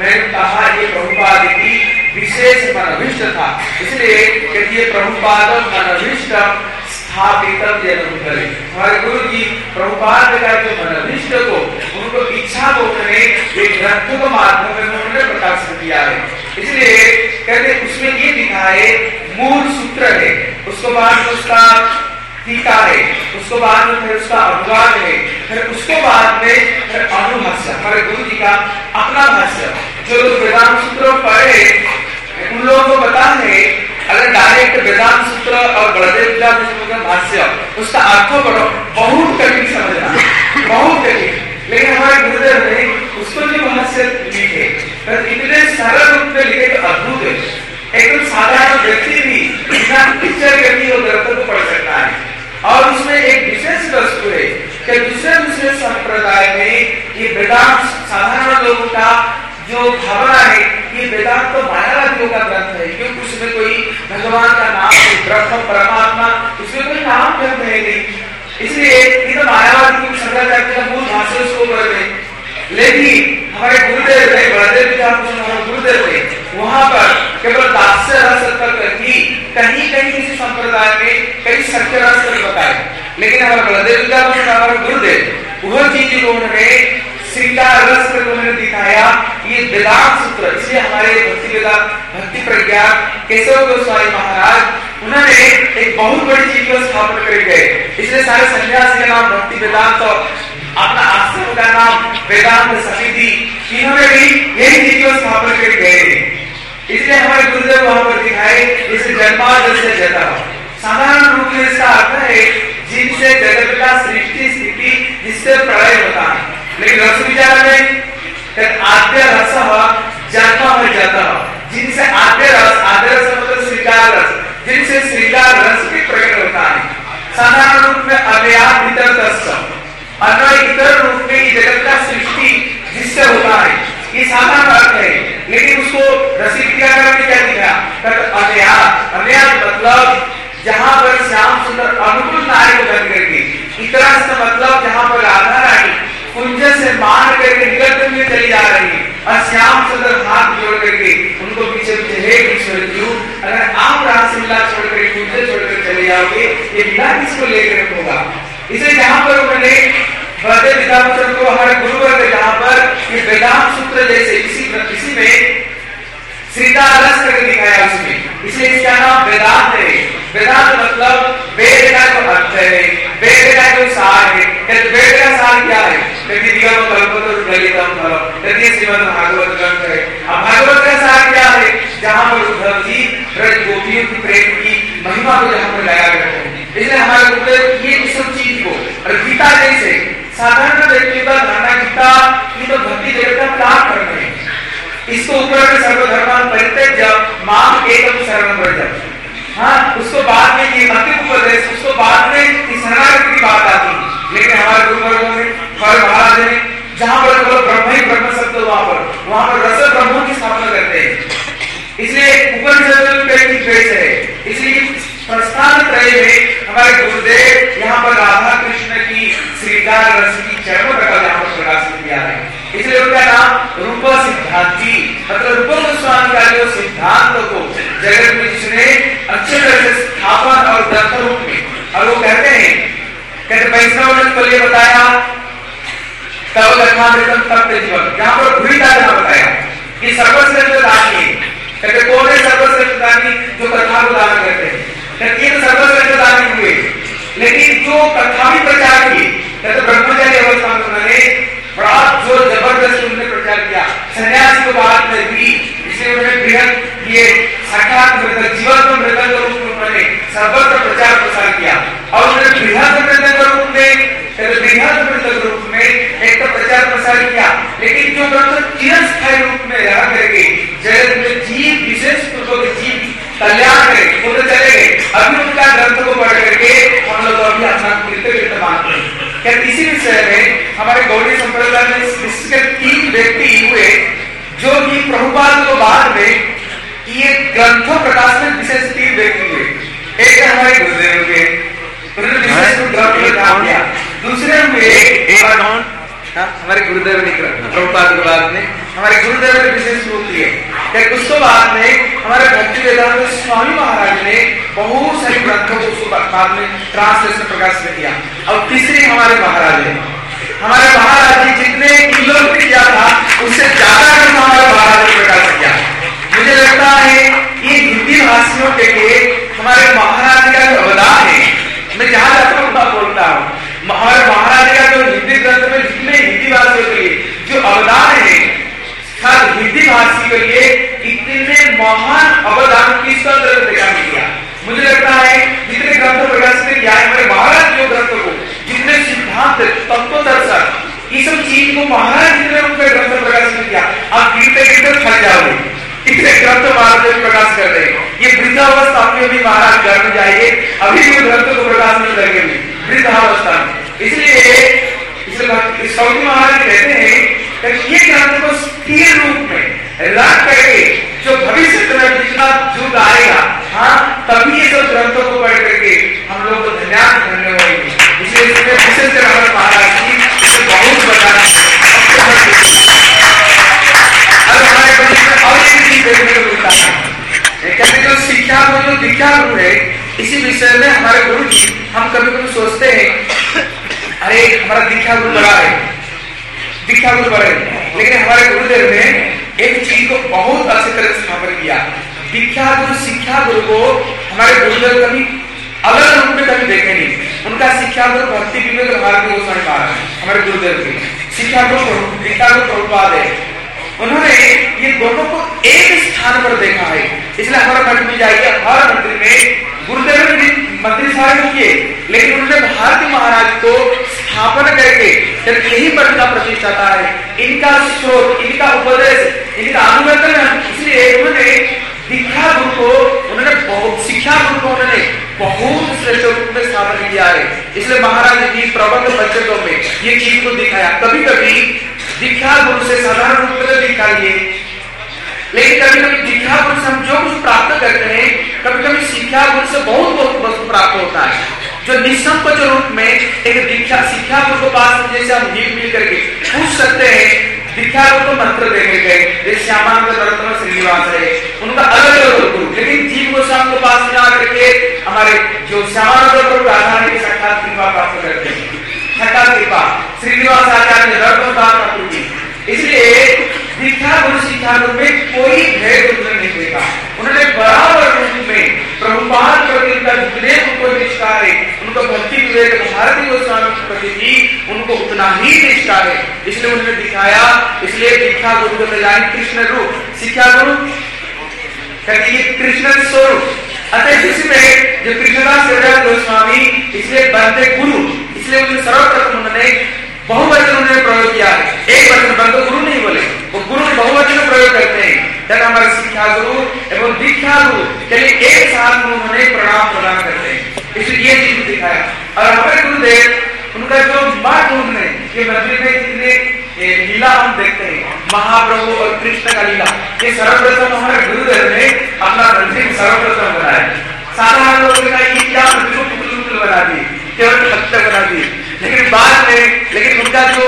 मैंने कहा ये प्रभुपाद की विशेष मनोभिष्ट था, इसलिए कहती है प्रभुपाद मनोभिष्ट स्थापित करे। हमारे गुरु जी प्रभुपाद का जो मनोभिष्ट को, उनको इच्छा को उन्होंने एक ग्रंथ के माध्यम में उन्होंने प्रकाशित किया है। इसलिए कहते उसमें ये लिखा है मूल सूत्र है, उसको बाद उसका टीका है, उसको बाद में फिर उसका अनुवाद है, फिर उसको बाद में फिर अनुभाष्य, हमारे गुरु जी का अपना भाष्य। जो लोग वेदांत सूत्र पढ़े उन लोगों को पता है अगर डायरेक्ट वेदांत सूत्र और बलदेव का भाष्य उसका अर्थ करो बहुत कठिन समझना, बहुत कठिन। लेकिन हमारे गुरुदेव ने उसको जो भाष्य लिखे इतने सरल रूप में लिखे तो अद्भुत है। एकदम साधारण व्यक्ति भी बिना पिक्चर करके वो ग्रंथ को पढ़ सकता है। और उसमें एक विशेष वस्तु है कि दूसरे दूसरे संप्रदाय में ये वेदांत साधारण लोगों का जो भावना है ये वेदांत तो मायावादियों का ग्रंथ है, क्योंकि उसमें कोई भगवान का नाम, ब्रह्म परमात्मा, उसमें कोई नाम ग्रंथ है नहीं, इसलिए ये तो मायावादी को शंकराचार्य का मूल भाष्य उसको कर रहे। लेकिन हमारे गुरुदेव ने बलदेव जी हमारे गुरुदेव ने वहां पर केवल दास्य रस तक ही कहीं कहीं किसी संप्रदाय में कई सत्य रस तक बताए, लेकिन हमारे बलदेव जी हमारे गुरुदेव वह चीज उन्होंने श्रृंगार रस तक उन्होंने दिखाया ये वेदांत सूत्र। इसलिए हमारे भक्ति वेदांत भक्ति प्रज्ञा केशव गोस्वामी महाराज उन्होंने एक बहुत बड़ी चीज को स्थापन कर गए। इसलिए सारे सन्यासी का नाम भक्ति वेदांत, अपना आश्रम का नाम वेदांत समिति, इन्होंने भी यही चीज को स्थापन कर गए। इसलिए हमारे गुरुदेव वहां पर दिखाए इसे जन्माद्य से जता, साधारण रूप में इसका अर्थ है जिनसे जगत का सृष्टि स्थिति जिससे प्रलय होता है। लेकिन रस विचार में आद्य रस जन्म हो जाता, जिनसे आद्य रस, आद्य रस मतलब श्रृंगार रस, जिनसे श्रृंगार रस भी प्रकट होता है। साधारण रूप में अव्याप भीतर तत्व, अन्य इतर रूप में ये जगत का सृष्टि जिससे होता है, ये साधारण अर्थ है। लेकिन उसको रसिक क्या करके क्या दिखा, अव्याप, अव्याप मतलब जहां पर श्याम सुंदर अनुकूल नारी को बन करके, इतरस्त मतलब जहां पर राधा रानी कुंज से मार करके निकलते हुए चली जा रही है और श्याम सुंदर हाथ जोड़ करके उनको पीछे पीछे हे ईश्वर जी, अगर आप रासलीला छोड़ कर कुंज छोड़कर चले जाओगे ये बिना किसको लेकर होगा। इसे जहां पर उन्होंने बड़े विद्यापति को हमारे गुरुवर जहां पर ये वेदांत सूत्र जैसे इसी इसी में श्रृंगार रस करके दिखाया उसमें, इसलिए इसका नाम वेदांत है। वेदांत मतलब वेद का जो अर्थ है, वेद का जो सार है। वेद का सार क्या है? श्रीमद् भागवत ग्रंथ है। अब भागवत का सार क्या है? जहाँ पर उद्धव जी ब्रज गोपियों की प्रेम की महिमा को जहाँ पर लाया करते हैं। इसलिए हमारे गुरुदेव ये सब चीज को और गीता जैसे साधारण व्यक्ति का धारणा गीता की तो भक्ति जगत का प्राप्त कर रहे हैं। इसको ऊपर में सर्वधर्मान परित्यज्य माम एकम शरणं व्रज, हाँ उसको बाद में ये अंतिम उपदेश, उसको बाद में इस शरणागति की बात आती है। लेकिन हमारे गुरुवर्गों में महाराज ने जहां पर ब्रह्म ही ब्रह्म शब्द वहां पर वहां पर रस ब्रह्मों की स्थापना करते हैं। इसलिए उपनिषद में द्वेष है। इसलिए प्रस्थान त्रय में हमारे गुरुदेव यहाँ पर राधा कृष्ण की श्रृंगार रस की चरणों का यहाँ पर प्रकाशित किया है। इसलिए उनका नाम रूप सिद्धांति, मतलब रूप गोस्वामी का जो सिद्धांत को जगत में जिसने अच्छे तरह से स्थापन और ग्रंथ रूप में, और वो कहते हैं कहते वैष्णव ने तो ये बताया तब कथामृतम तप्त जीवन, जहाँ पर भूरी का जहाँ बताया कि सर्वश्रेष्ठ दानी, कहते कौन है सर्वश्रेष्ठ दानी? जो कथा को दान करते हैं। कहते ये तो सर्वश्रेष्ठ दानी हुए, लेकिन जो कथा भी प्रचार की, कहते ब्रह्मचारी अवस्था में उन्होंने बड़ा जो जबरदस्त उन्होंने प्रचार किया। सन्यासी को बाद में भी इसलिए उन्होंने बृहद ये साक्षात मृतक जीवन को मृतक रूप में उन्होंने सर्वत्र प्रचार प्रसार किया। और उन्होंने बृहद मृतक रूप में बृहद मृतक रूप में एक तो प्रचार प्रसार किया, लेकिन जो ग्रंथ चिरस्थायी रूप में रह करके जगत में जीव विशेष पूर्वक जीव कल्याण करे वो तो चले गए। अभी उनका ग्रंथ को पढ़ करके हम लोग अभी अपना कृतज्ञता मानते हैं। क्या इसी विषय में हमारे गौड़ी संप्रदाय में इसके तीन व्यक्ति हुए जो कि प्रभुपाद को बाद में ये ग्रंथों प्रकाश में विशेष तीन व्यक्ति हुए। एक हमारे गुरुदेव हुए, उन्होंने विशेष ग्रंथ काम किया। दूसरे हुए हमारे गुरुदेव ने प्रभुपाद के बाद में हमारे गुरुदेव ने विशेष रूप दिए। फिर उसके बाद में हमारे भक्ति वेदांत स्वामी महाराज ने बहुत सारी ग्रंथों को उसको बाद में ट्रांसलेशन प्रकाश में किया। और तीसरी हमारे महाराज है, हमारे महाराज जी जितने किलो किया था उससे ज्यादा ग्रंथ हमारे महाराज ने प्रकाश किया। मुझे लगता है ये हिंदी भाषियों के लिए हमारे महाराज का जो अवदान है, मैं जहां जाता हूँ वहां बोलता हूँ, हमारे महाराज का जो हिंदी ग्रंथ में जितने हिंदी भाषियों के लिए जो अवदान है, खास हिंदी भाषी के लिए इतने महान अवदान किसका ग्रंथ देखा नहीं किया। मुझे लगता है जितने ग्रंथ प्रकाशित किया है हमारे महाराज जो ग्रंथ को, जितने सिद्धांत तत्व दर्शन ये सब चीज को महाराज जितने उनके ग्रंथ प्रकाशित किया, आप गिरते गिरते थक जाओगे, इतने ग्रंथ महाराज प्रकाश कर रहे हैं। ये वृद्धावस्था में भी महाराज घर में जाइए, अभी भी ग्रंथ को प्रकाश नहीं करेंगे वृद्धावस्था में। इसलिए इसलिए सऊदी महाराज कहते हैं कि ये ग्रंथ को स्थिर रूप में रख करके जो भविष्य में जितना युग आएगा, हाँ तभी ये सब ग्रंथों को पढ़ करके हम लोग को धन्यवाद करने होंगे। इसलिए इसमें विशेष कर हमारे महाराज जी बहुत बताना अब हमारे बच्चे में और एक चीज देखने को मिलता है, कहते जो शिक्षा को जो दीक्षा गुरु है, इसी विषय में हमारे गुरु जी हम कभी कभी सोचते हैं अरे हमारा दीक्षा गुरु बड़ा है, दीक्षा गुरु बड़े, लेकिन हमारे गुरुदेव ने एक चीज को बहुत अच्छी तरह से स्थापन किया। दीक्षा गुरु शिक्षा गुरु को हमारे गुरुदेव कभी अलग रूप में कभी देखे नहीं। उनका शिक्षा गुरु भक्ति विवेक भारती गोस्वामी महाराज हमारे गुरुदेव की शिक्षा गुरु दीक्षा गुरु प्रभुपाद है। उन्होंने ये दोनों को एक स्थान पर देखा है। इसलिए हमारा मंदिर में जाइए, हर मंदिर में गुरुदेव ने मंदिर सारे किए, लेकिन उन्होंने भारती महाराज को स्थापन करके जब यही पर का प्रतिष्ठाता है, इनका स्रोत, इनका उपदेश, इनका अनुवर्तन, इसलिए उन्होंने दीक्षा गुरु को उन्होंने बहुत शिक्षा गुरु को उन्होंने बहुत श्रेष्ठ रूप में स्थापन किया है। इसलिए महाराज जी प्रबंध पंचकों में ये चीज को दिखाया। कभी कभी दीक्षा गुरु से साधारण रूप में दीक्षा लिए, लेकिन कभी कभी दीक्षा गुरु से हम जो कुछ प्राप्त करते हैं, कभी कभी शिक्षा गुरु से बहुत बहुत वस्तु प्राप्त होता है जो निसंकोच रूप में एक दीक्षा शिक्षा गुरु को पास जैसे हम हिल मिल करके पूछ सकते हैं। दीक्षा गुरु को मंत्र देखे गए, जैसे श्यामानंद रत्न श्रीनिवास है, उनका अलग अलग गुरु, लेकिन जीव गोस्वामी को पास जा करके हमारे जो श्यामानंद गुरु आधार की साक्षात कृपा प्राप्त करते हैं, साक्षात कृपा श्रीनिवास आचार्य रत्न। इसलिए दीक्षा गुरु शिक्षा गुरु में कोई भेद उन्होंने नहीं देखा। उन्होंने बराबर रूप में प्रभुपाद प्रति उनका जितने उनको निष्ठा है, उनको भक्ति विवेक भारती गोस्वामी के प्रति भी उनको उतना ही निष्ठा है, इसलिए उन्होंने दिखाया। इसलिए दीक्षा गुरु को जाने कृष्ण रूप, शिक्षा गुरु कहते ये कृष्ण स्वरूप, अतः इसमें जो कृष्णदास गोस्वामी इसलिए बनते गुरु, इसलिए उन्होंने सर्वप्रथम उन्होंने बहुवचन उन्होंने प्रयोग किया है। एक वचन बंद गुरु नहीं बोले, वो गुरु बहुवचन प्रयोग करते हैं। जब हमारे शिक्षा गुरु एवं दीक्षा गुरु चलिए एक साथ में उन्होंने प्रणाम प्रदान करते हैं, इसलिए ये चीज दिखाया। और हमारे गुरुदेव उनका जो बात उन्होंने ये मंदिर में जितने लीला हम देखते हैं, महाप्रभु और कृष्ण का लीला, ये सर्वप्रथम हमारे गुरुदेव ने अपना मंदिर सर्वप्रथम बनाया। साधारण लोगों ने ये क्या मंदिर को टुकड़े टुकड़े बना दिए, केवल भक्त बना दिए, लेकिन बाद में लेकिन उनका जो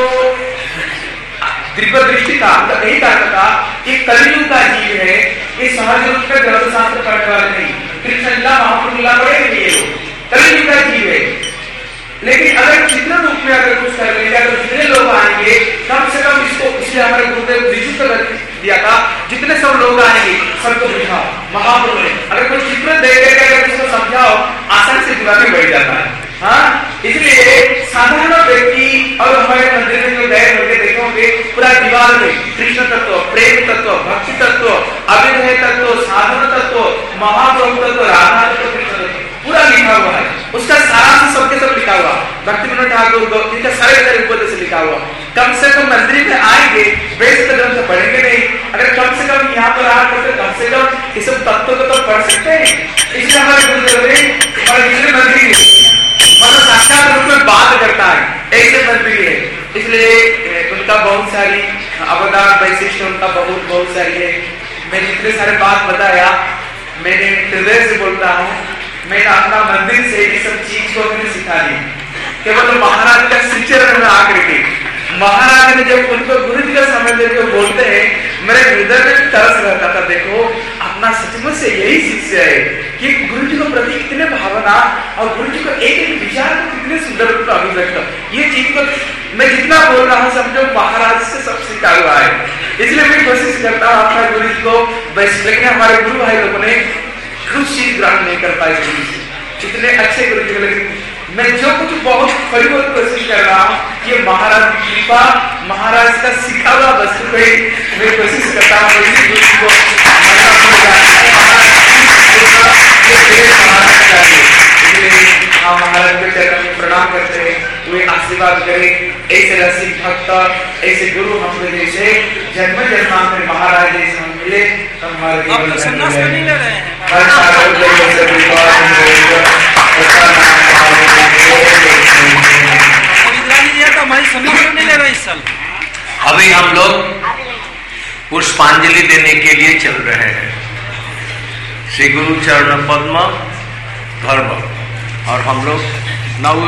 दिव्य दृष्टि था, उनका यही कारण था कि कलियुग का जीव है, ये सहज रूप में ग्रंथ शास्त्र पढ़ने वाले नहीं, कृष्ण लीला महाप्रभु लीला पढ़े लिए लोग, कलियुग का जीव है। लेकिन अगर जितने रूप में अगर कुछ कर लेंगे, अगर जितने लोग आएंगे, कम से कम इसको, इसलिए हमारे गुरुदेव निश्चित कर दिया था, जितने सब लोग आएंगे सबको बुझाओ। महाप्रभु ने अगर कोई चित्र दे करके अगर उसको समझाओ, आसान से दिमाग में बैठ जाता है। हाँ, इसलिए साधारण व्यक्ति और हमारे मंदिर में जो गए होंगे देखोगे पूरा दीवार में कृष्ण तत्व, प्रेम तत्व, भक्ति तत्व, अभिनय तत्व, साधन तत्व, महाप्रभु तत्व, राधा तत्व, कृष्ण तत्व पूरा लिखा हुआ है। उसका सारा सबके सब लिखा हुआ, भक्ति विनोद ठाकुर इनका सारे सारे उपदेश से लिखा हुआ। कम से कम मंदिर में आएंगे, वेद ग्रंथ पढ़ेंगे नहीं, अगर कम से कम यहाँ पर आकर कम से कम इस सब तत्व को तो पढ़ सकते हैं। इसलिए हमारे गुरुदेव ने हमारे दूसरे मंदिर मतलब साक्षात रूप में बात करता है, ऐसे मंदिर है। इसलिए उनका बहुत सारी अवदान वैशिष्ट उनका बहुत बहुत सारी है। मैं जितने सारे बात बताया मैंने हृदय से बोलता हूँ, मैंने अपना मंदिर से ये सब चीज को मैंने सिखा दी। केवल महाराज का शिक्षण में आकर के महाराज ने जब उनको गुरु जी का समय देकर बोलते हैं, मेरे हृदय में तरस रहता था, देखो अपना सचमुच से यही शिष्य है कि गुरु जी को प्रति कितने भावना और गुरु जी को एक एक विचार को कितने सुंदर रूप में अभिव्यक्त, ये चीज को मैं जितना बोल रहा हूँ समझो महाराज से सब सीखा हुआ है। इसलिए मैं कोशिश करता हूँ अपना गुरु जी को, लेकिन हमारे गुरु भाई लोगों ने कुछ चीज ग्रहण नहीं कर पाए गुरु जी, इतने अच्छे गुरु जी, लेकिन मैं जो कुछ बहुत बड़ी बहुत कोशिश कर रहा हूँ, ये महाराज की कृपा, महाराज का सिखा हुआ वस्तु को ही मैं कोशिश करता हूँ इसी गुरु जी को हम महाराज के चरण में प्रणाम करते हैं, वे आशीर्वाद करें, ऐसे रसिक भक्त, ऐसे गुरु हम जैसे जन्म जन्मांतर महाराज जैसे हम मिले तो हमारे आप तो संन्यास तो नहीं ले रहे हैं। तो हमारी संन्यास तो नहीं ले रहे इस साल। अभी हम लोग पुष्पांजलि देने के लिए चल रहे हैं श्री गुरु चरण पद्म धर्म, और हम लोग नव